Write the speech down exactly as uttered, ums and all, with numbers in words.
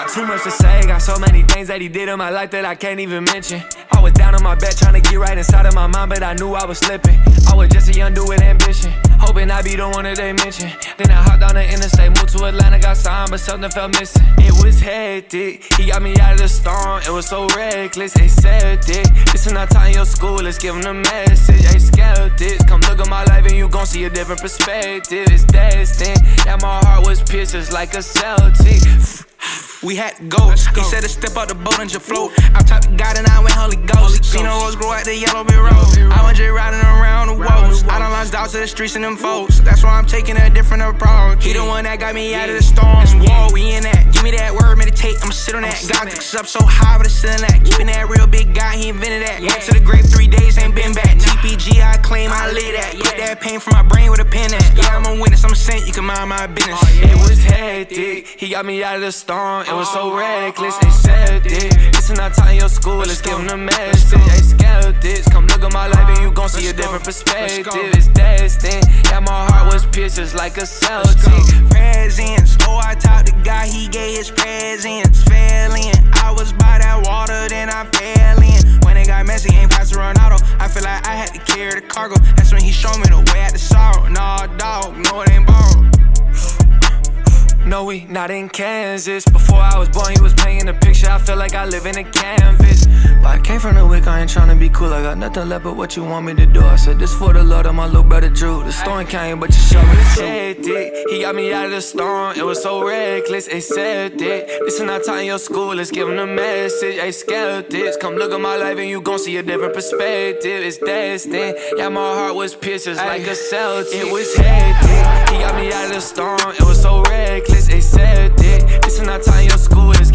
Too much to say, got so many things that he did in my life that I can't even mention. I was down on my bed trying to get right inside of my mind, but I knew I was slipping. I was just a young dude with ambition, hoping I'd be the one that they mention. Then I hopped on the interstate, moved to Atlanta, got signed, but something felt missing. It was hectic, he got me out of the storm, it was so reckless, accepted. This is not time your school, let's give him the message. Hey, skeptics, come look at my life and you gon' see a different perspective. It's destined, that my heart was pierced just like a Celtic. We had to go. He said to step out the boat and just float. I talked to God and I went Holy Ghost. Seen the rose grow at the yellow brick road. I was just riding around the woes. I done launched out to the streets and them folks. That's why I'm taking a different approach. He the one that got me out of the storm. Whoa, we in that. Give me that word, meditate, I'ma sit on that. God took us up so high, but it's still in that. Keeping that real big guy, he invented that. Went to the grave three days, ain't been back. T P G, I claim I live that. Put that pain from my brain with a pen at. Yeah, I'm a witness, I'm a saint, you can mind my business. It was hectic, he got me out of the storm. It was so reckless, accepted. This is not time your school, let's give him the message. Hey, skeptics, come look at my life and you gon' see a different perspective. It's destined, yeah, my heart was pierced just like a Celtic. Presents, oh, I talked to God, he gave his presents. Fell in, I was by that water, then I fell in. When it got messy, ain't past Ronaldo. I feel like I had to carry the cargo. That's when he showed me the way at the sorrow. Nah, dog, no, it ain't borrowed. No, we not in Kansas. Before I was born, he was painting a picture. I feel like I live in a canvas. But I came from the wick, I ain't tryna be cool. I got nothing left but what you want me to do. I said this for the Lord of my little brother Drew. The storm came, but you showed me the truth. He got me out of the storm, it was so reckless, accepted. This is not time your school, let's give him the message. Hey, skeptics, come look at my life and you gon' see a different perspective. It's destined, yeah, my heart was pierced just like a Celtic. It was hectic, he got me out of the storm, it was so reckless, accepted. This is not time your school, let's